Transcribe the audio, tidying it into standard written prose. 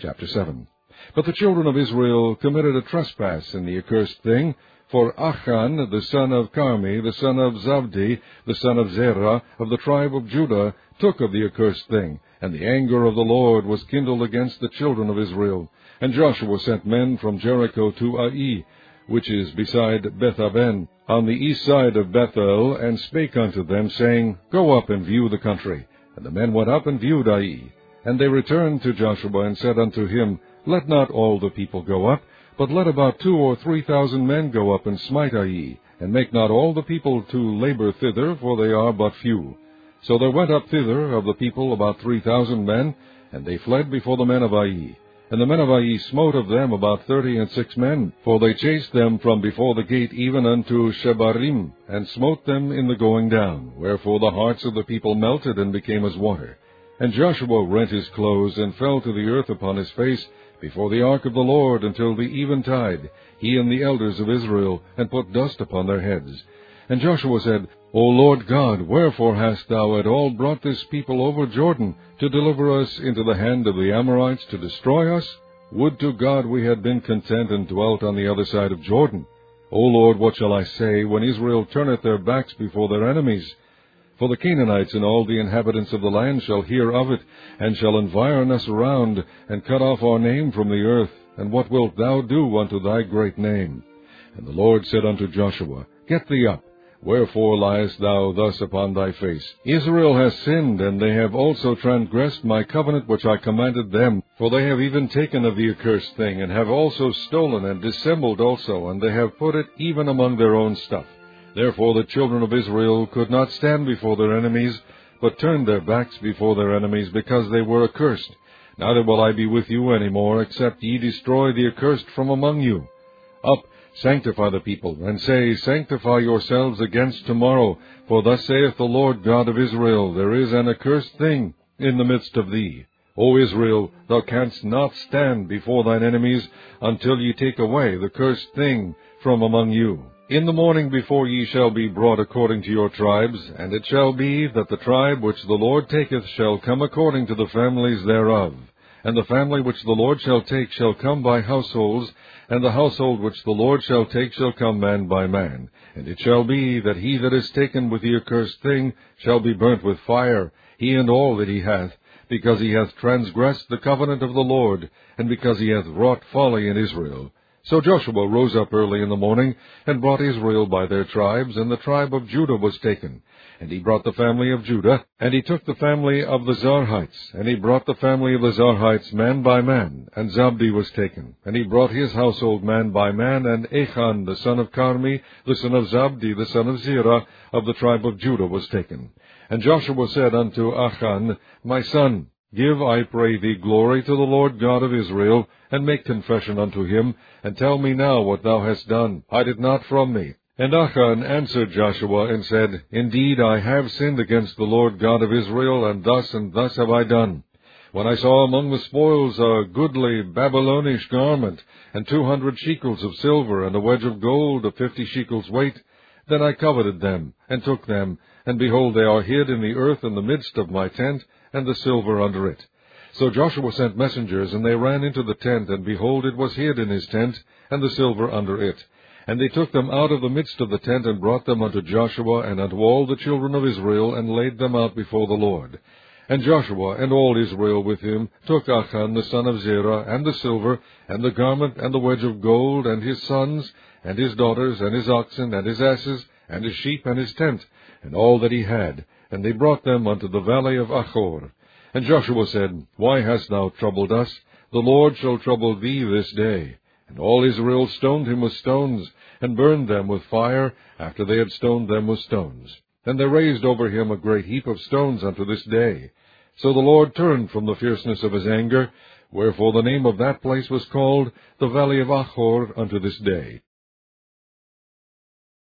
Chapter 7. But the children of Israel committed a trespass in the accursed thing, for Achan, the son of Carmi, the son of Zabdi, the son of Zerah, of the tribe of Judah, took of the accursed thing, and the anger of the Lord was kindled against the children of Israel. And Joshua sent men from Jericho to Ai, which is beside Bethaven, on the east side of Bethel, and spake unto them, saying, Go up and view the country. And the men went up and viewed Ai. And they returned to Joshua, and said unto him, Let not all the people go up, but let about 2,000 or 3,000 men go up and smite Ai, and make not all the people to labor thither, for they are but few. So there went up thither of the people about 3,000 men, and they fled before the men of Ai. And the men of Ai smote of them about 36 men, for they chased them from before the gate even unto Shebarim, and smote them in the going down, wherefore the hearts of the people melted and became as water. And Joshua rent his clothes, and fell to the earth upon his face, before the ark of the Lord until the eventide, he and the elders of Israel, and put dust upon their heads. And Joshua said, O Lord God, wherefore hast thou at all brought this people over Jordan, to deliver us into the hand of the Amorites, to destroy us? Would to God we had been content and dwelt on the other side of Jordan. O Lord, what shall I say, when Israel turneth their backs before their enemies? For the Canaanites and all the inhabitants of the land shall hear of it, and shall environ us around, and cut off our name from the earth. And what wilt thou do unto thy great name? And the Lord said unto Joshua, Get thee up. Wherefore liest thou thus upon thy face? Israel has sinned, and they have also transgressed my covenant which I commanded them. For they have even taken of the accursed thing, and have also stolen, and dissembled also, and they have put it even among their own stuff. Therefore the children of Israel could not stand before their enemies, but turned their backs before their enemies, because they were accursed. Neither will I be with you any more, except ye destroy the accursed from among you. Up, sanctify the people, and say, Sanctify yourselves against tomorrow, for thus saith the Lord God of Israel, There is an accursed thing in the midst of thee. O Israel, thou canst not stand before thine enemies, until ye take away the cursed thing from among you. In the morning before ye shall be brought according to your tribes, and it shall be that the tribe which the Lord taketh shall come according to the families thereof. And the family which the Lord shall take shall come by households, and the household which the Lord shall take shall come man by man. And it shall be that he that is taken with the accursed thing shall be burnt with fire, he and all that he hath, because he hath transgressed the covenant of the Lord, and because he hath wrought folly in Israel. So Joshua rose up early in the morning, and brought Israel by their tribes, and the tribe of Judah was taken. And he brought the family of Judah, and he took the family of the Zarhites, and he brought the family of the Zarhites man by man, and Zabdi was taken. And he brought his household man by man, and Achan the son of Carmi, the son of Zabdi, the son of Zerah, of the tribe of Judah was taken. And Joshua said unto Achan, My son, give, I pray thee, glory to the Lord God of Israel, and make confession unto him, and tell me now what thou hast done. Hide it not from me. And Achan answered Joshua, and said, Indeed, I have sinned against the Lord God of Israel, and thus have I done. When I saw among the spoils a goodly Babylonish garment, and 200 shekels of silver, and a wedge of gold of 50 shekels weight, then I coveted them, and took them, and behold, they are hid in the earth in the midst of my tent, and the silver under it. So Joshua sent messengers, and they ran into the tent, and behold, it was hid in his tent, and the silver under it. And they took them out of the midst of the tent, and brought them unto Joshua, and unto all the children of Israel, and laid them out before the Lord. And Joshua and all Israel with him took Achan the son of Zerah, and the silver, and the garment, and the wedge of gold, and his sons, and his daughters, and his oxen, and his asses, and his sheep, and his tent, and all that he had, and they brought them unto the valley of Achor. And Joshua said, Why hast thou troubled us? The Lord shall trouble thee this day. And all Israel stoned him with stones, and burned them with fire, after they had stoned them with stones. And they raised over him a great heap of stones unto this day. So the Lord turned from the fierceness of his anger, wherefore the name of that place was called the Valley of Achor unto this day.